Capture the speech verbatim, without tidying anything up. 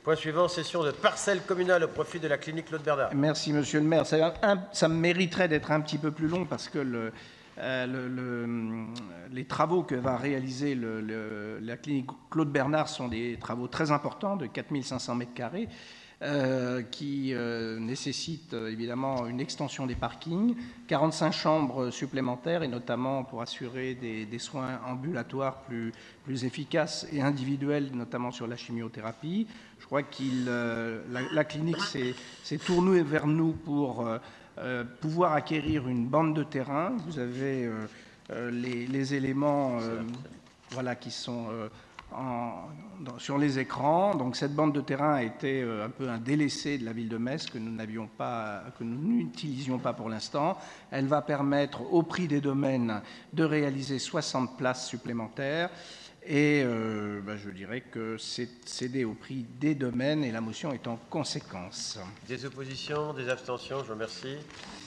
Point suivant, cession de parcelles communales au profit de la clinique Claude Bernard. Merci, monsieur le maire. Ça, un, ça mériterait d'être un petit peu plus long parce que le, euh, le, le, les travaux que va réaliser le, le, la clinique Claude Bernard sont des travaux très importants de quatre mille cinq cents mètres carrés. Euh, qui euh, nécessite euh, évidemment une extension des parkings, quarante-cinq chambres supplémentaires et notamment pour assurer des, des soins ambulatoires plus, plus efficaces et individuels, notamment sur la chimiothérapie. Je crois que euh, la, la clinique s'est tournée vers nous pour euh, euh, pouvoir acquérir une bande de terrain. Vous avez euh, euh, les, les éléments euh, voilà, qui sont... Euh, En, dans, sur les écrans. Donc cette bande de terrain a été euh, un peu un délaissé de la ville de Metz que nous n'avions pas, que nous n'utilisions pas pour l'instant. Elle va permettre au prix des domaines de réaliser soixante places supplémentaires et euh, ben, je dirais que c'est cédé au prix des domaines et la motion est en conséquence. Des oppositions, des abstentions, je vous remercie.